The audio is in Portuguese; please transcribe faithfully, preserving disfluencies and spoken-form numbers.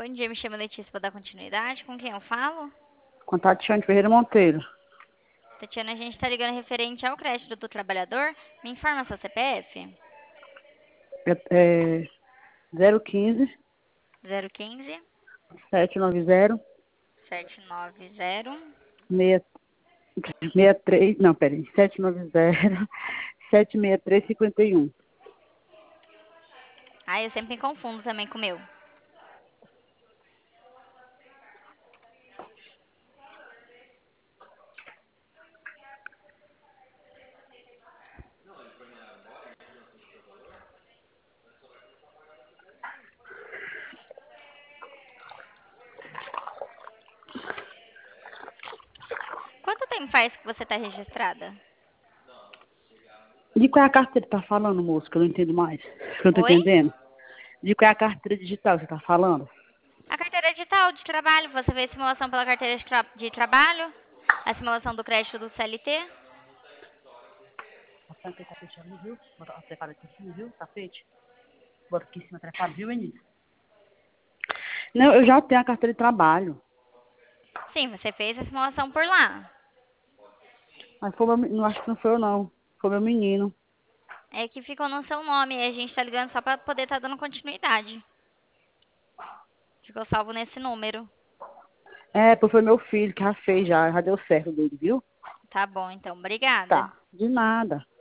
Bom dia, me chamo Letícia para dar continuidade. Com quem eu falo? Com Tatiane Ferreira Monteiro. Tatiana, a gente está ligando referente ao crédito do trabalhador. Me informa seu C P F. É, é zero quinze, zero quinze, sete nove zero, sete nove zero. seis seis três, não, peraí, sete nove zero, sete seis três cinco um. Ah, eu sempre me confundo também com o meu. Quanto tempo faz que você está registrada? De qual é a carteira que tá falando, moço, que eu não entendo mais? Que eu não tô Oi? entendendo. De qual é a carteira digital que você tá falando? A carteira digital de trabalho. Você fez simulação pela carteira de, tra- de trabalho? A simulação do crédito do C L T? A frente tá fechando, viu? Bota a trepada aqui em cima, viu? Tapete. Bota aqui em cima a trepada, viu, Enis? Não, eu já tenho a carteira de trabalho. Sim, você fez a simulação por lá. Mas foi meu, não acho que não foi eu, não. Foi meu menino. É que ficou no seu nome e a gente está ligando só para poder estar dando continuidade. Ficou salvo nesse número. É, porque foi meu filho que já fez, já, já deu certo dele, viu? Tá bom, então. Obrigada. Tá, de nada.